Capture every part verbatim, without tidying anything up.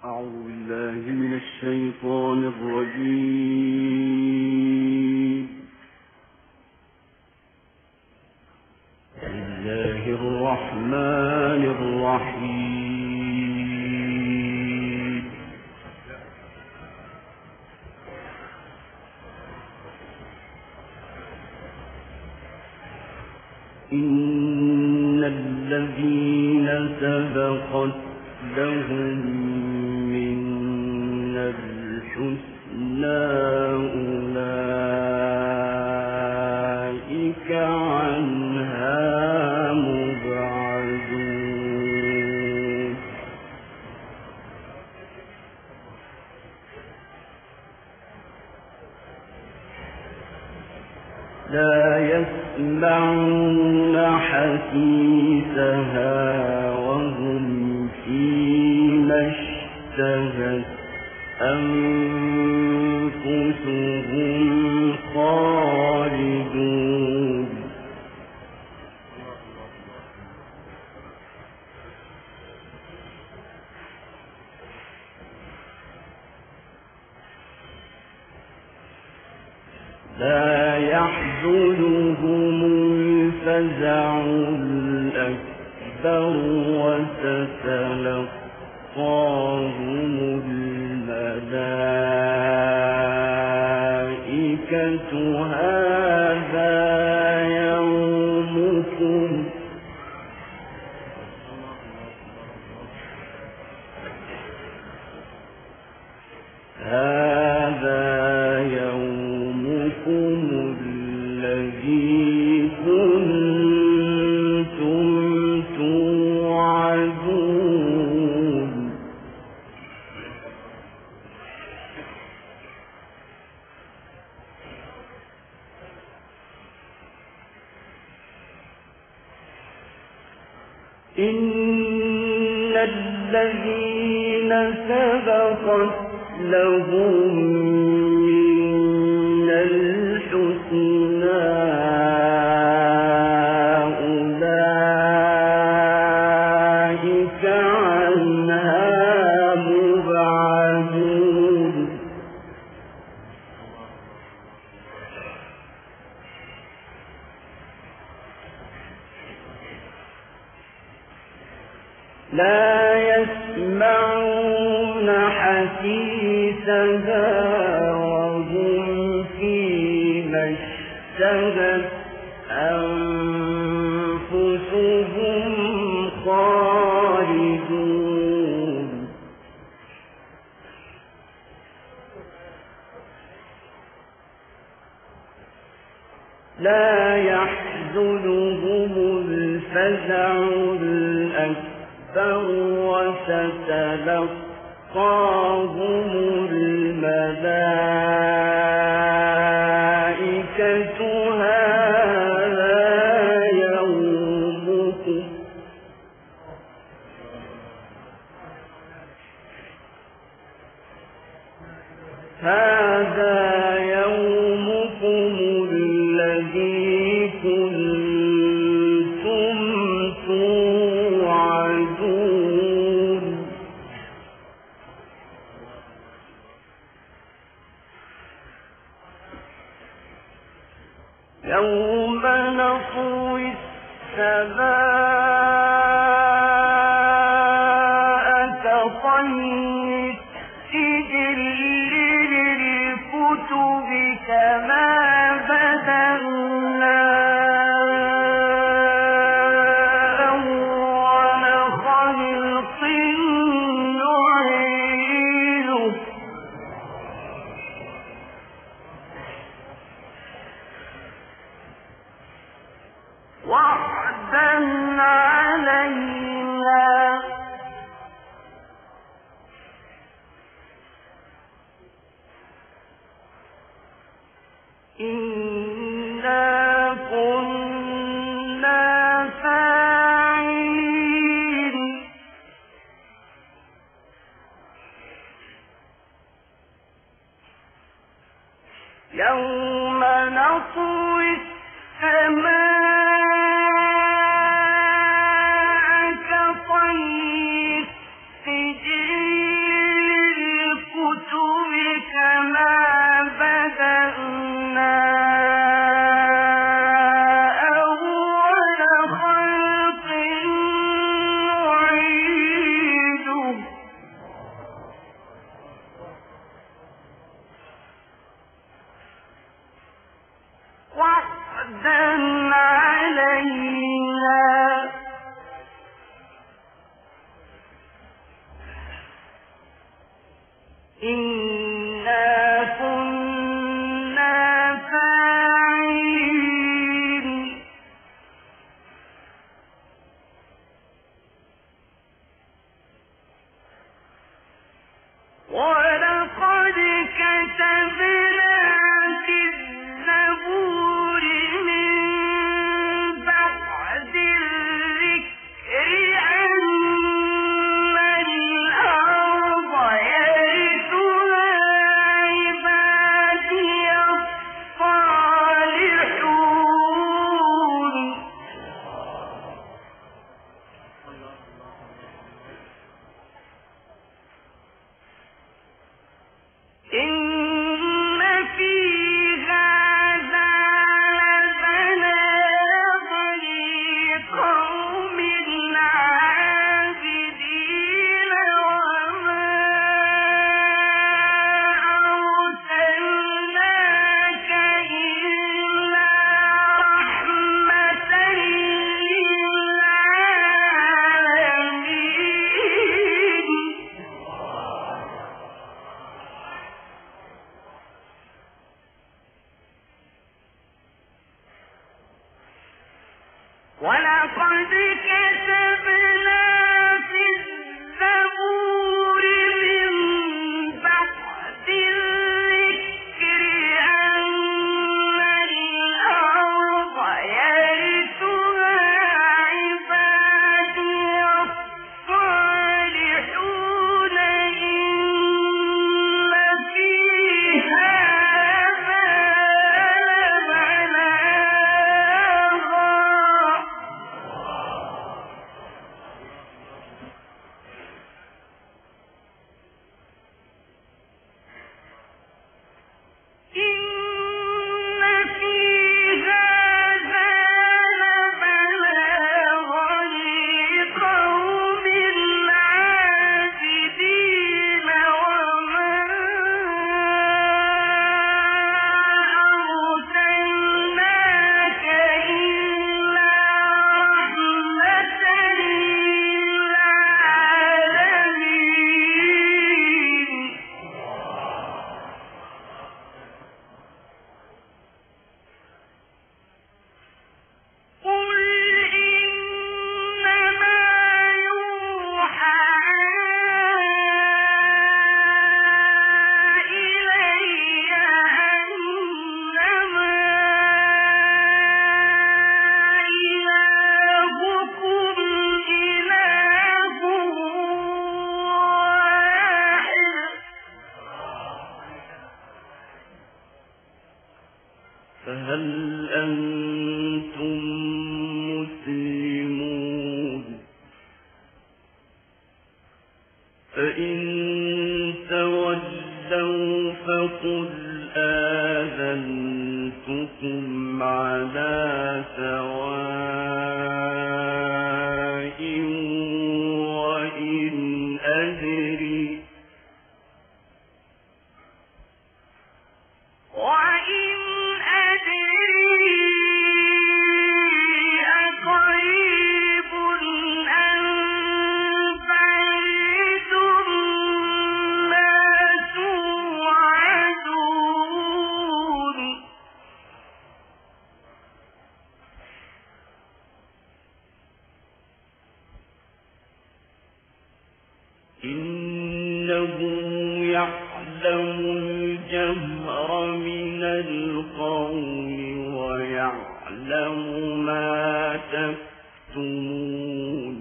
أعوذ بالله من الشيطان الرجيم. بسم الله الرحمن الرحيم. إن الذين سبقت لهم من الحسنى أولئك عنها مبعدون. لا يسمعون حسيسها وهم فيما اشتهت أنفسهم خالدون. لا يحزنهم الفزع الأكبر وتتلقاهم الملائكة هذا يومكم هذا يومكم الذي كنتم توعدون. إن الذين سبقت لهم من الحسنى أولئك عنها مبعدون. لا يسمعون حسيسها وهم فيما اشتهت أنفسهم خالدون. لا يحزنهم الفزع الأكبر وتتلقاهم الملائكة هذا يومكم هذا يومكم الذي كنتم توعدون. يوم نطوي السماء كطي السجل للكتب كما بدأنا أول خلق نعيده وعدا علينا إنا كنا فاعلين. يوم نطوي السماء كطي السجل إنا كنا فاعلين ولقد كتبنا في الزبور من بعد الذكر أن الأرض يرثها عبادي الصالحون إن في هذا لبلاغا لقوم عابدين وما أرسلناك إلا رحمة للعالمين ولقد كتبنا في الزبور من بعد الذكر أن الأرض يرثها عبادي الصالحون إن في هذا لبلاغا إن في هذا لبلاغا لقوم عابدين وما أرسلناك إلا رحمة للعالمين قل إنما يوحى إلي أنما إلهكم إله واحد فهل أنتم مسلمون فإن تولوا فقل آذنتكم على سواء وإن أدري وإن أدري أقريب أم بعيد ما توعدون إنه يعلم الجهر من القول ويعلم ما تكتمون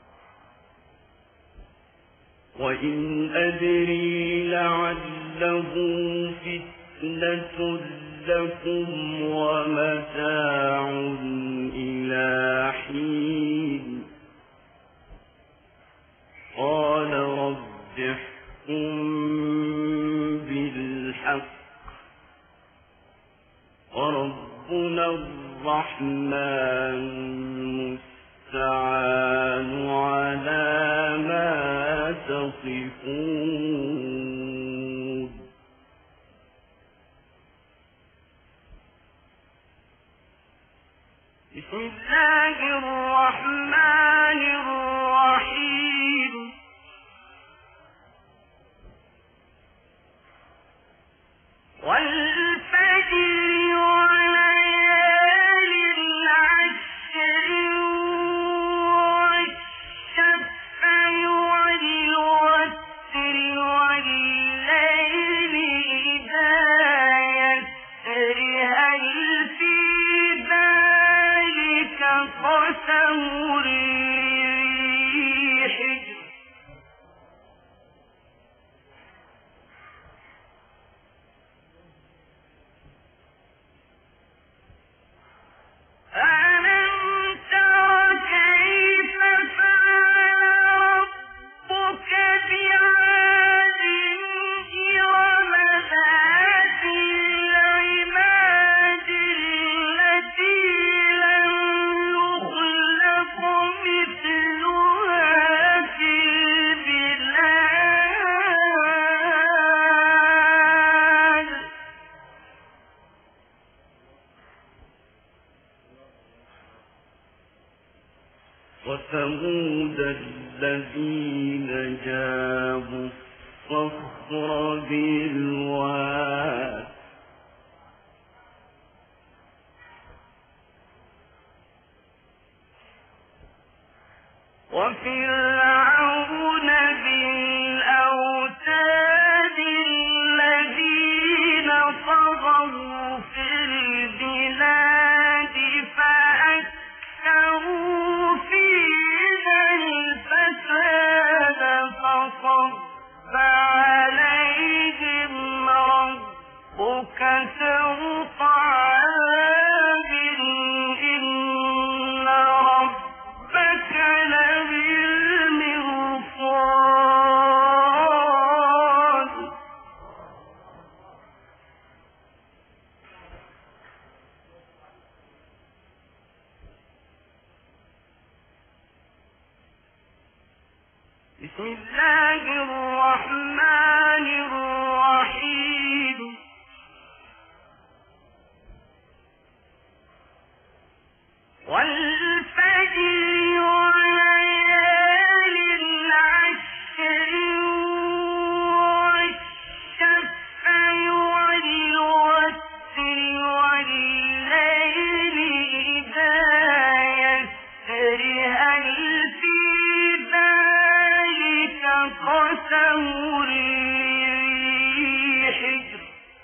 وإن أدري لعله فتنة لكم ومتاع إلى حين قال رب احكم بالحق وربنا الرحمن المستعان على ما تصفون بسم الله الرحمن الرحيم وثمود الذين جابوا الصخر بالواد وفرعون بالأوتاد الذين طغوا في البلاد فأكثروا فيها الفساد فصب عليهم ربك سوط عذاب إن ربك لبالمرصاد بسم الله الرحمن الرحيم والفجر وليال العشر والشفع والوتر والليل إذا يسر هل في ذلك قسم لذي حجر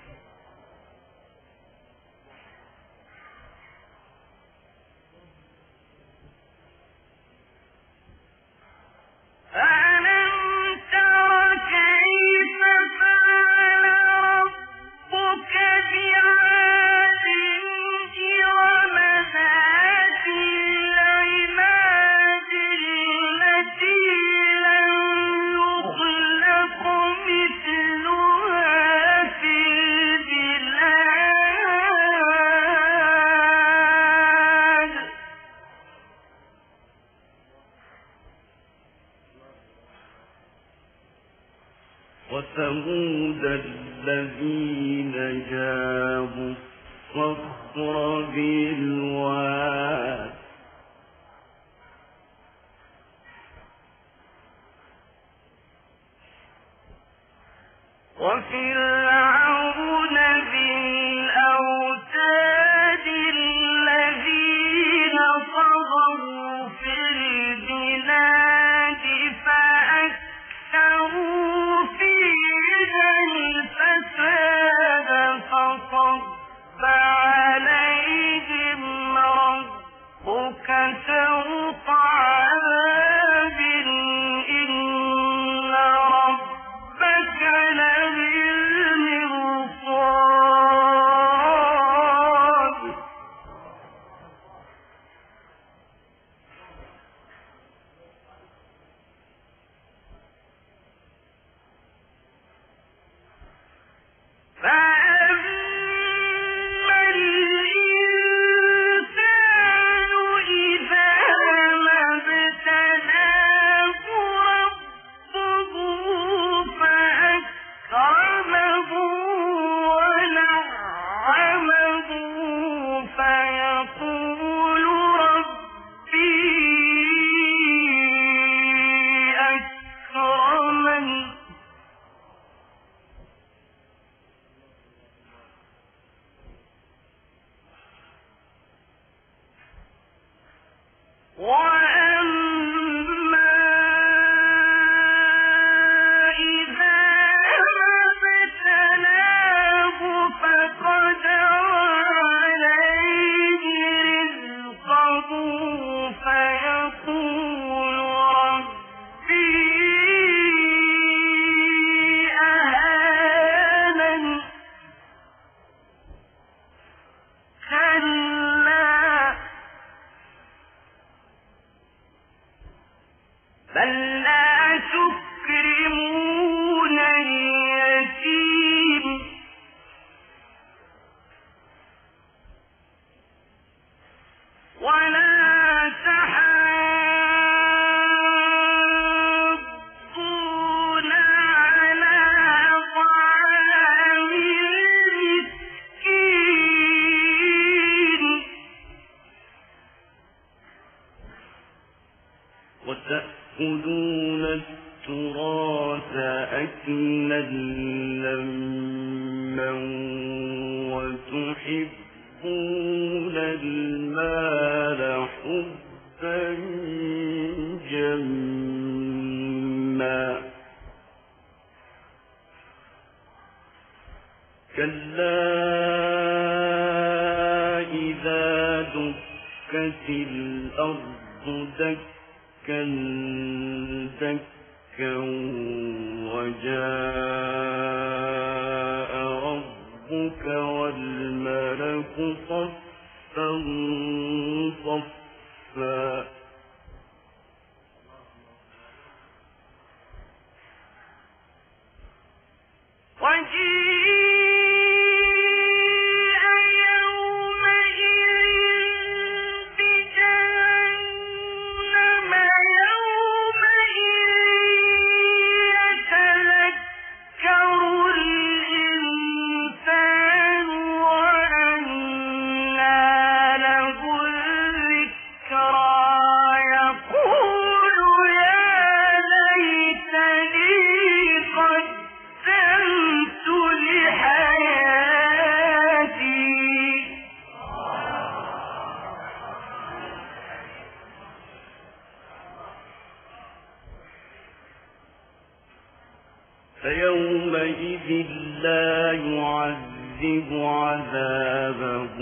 ألم تر كيف فعل ربك بعاد إرم ذات العماد التي لم يخلق مثلها في البلاد وثمود الذين جابوا الصخر بالواد وفرعون بالأوتاد الذين طغوا في البلاد فأكثروا فيها الفساد فصب عليهم ربك سوط عذاب إن ربك لبالمرصاد أكلا لما وتحبون المال حبا جما كلا إذا دكت الأرض دكا دكا وجاء ربك والملك صفا صفا فيومئذ لا يعذب عذابه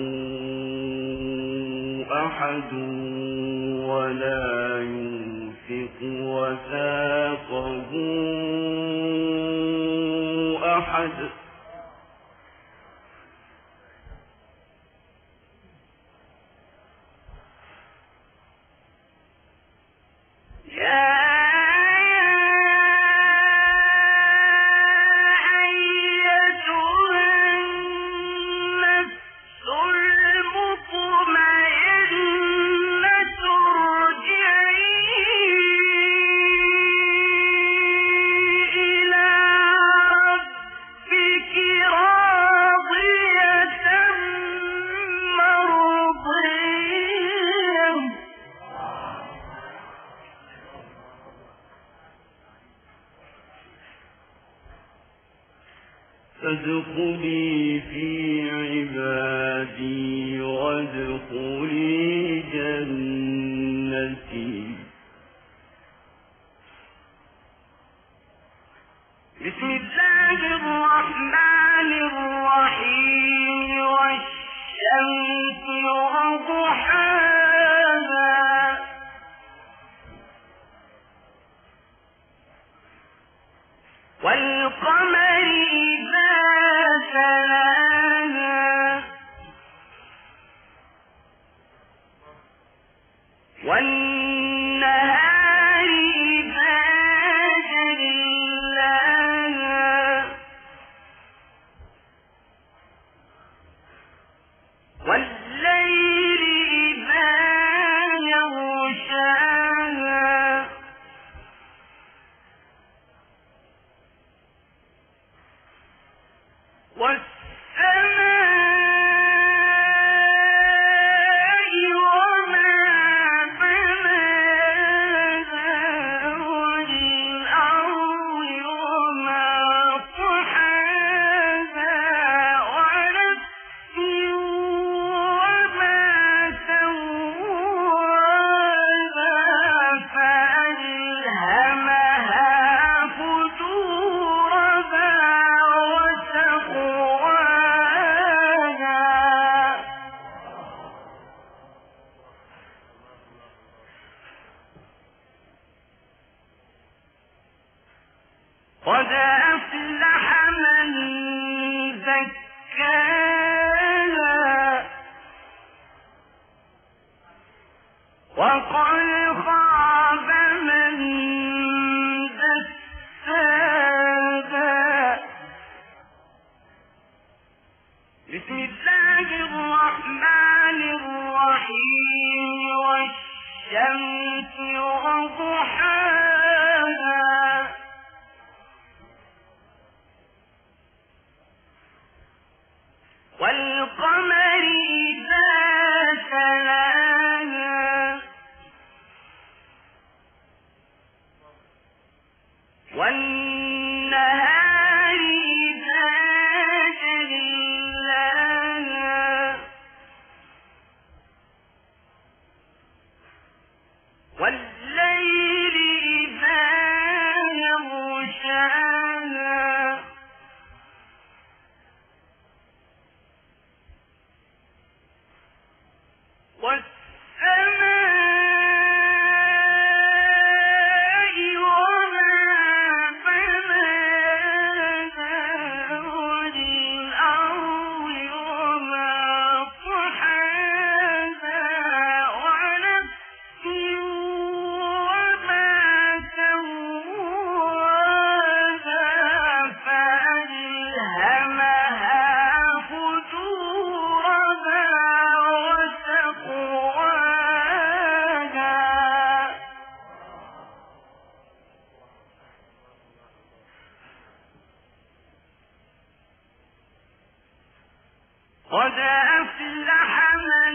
أحد ولا يوثق وثاقه أحد فادخلي في عبادي وادخلي جنتي. بسم الله الرحمن الرحيم والشمس وضحاها والقمر إذا تلاها والنهار إذا جلاها والليل إذا يغشاها والسماء وما بناها والأرض وما طحاها ونفس وما سواها فألهمها فجورها قد أفلح من زكاها وقد خاب من دساها. بسم الله الرحمن الرحيم والشمس وضحاها والقمر إذا تلاها والنهار قد أفلح من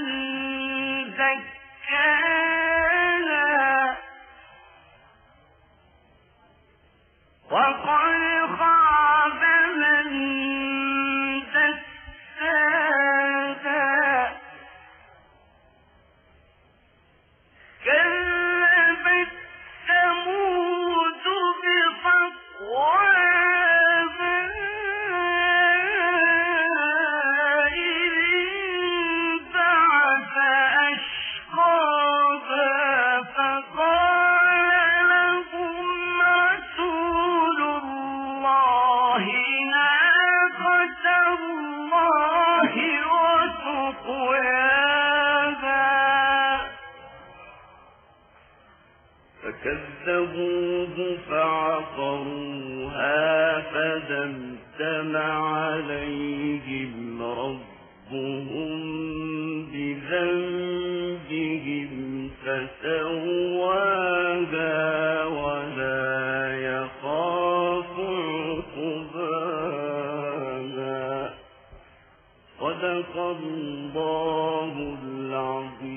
زكاها وقد خاب من دساها كذبت ثمود بطغواها إذ انبعث أشقاها فقال لهم رسول الله ناقة الله وسقياها فكذبوه فعقروها فدمدم عليهم ربهم بذنبهم فسواها ولا يخاف عقباها صدق الله العظيم.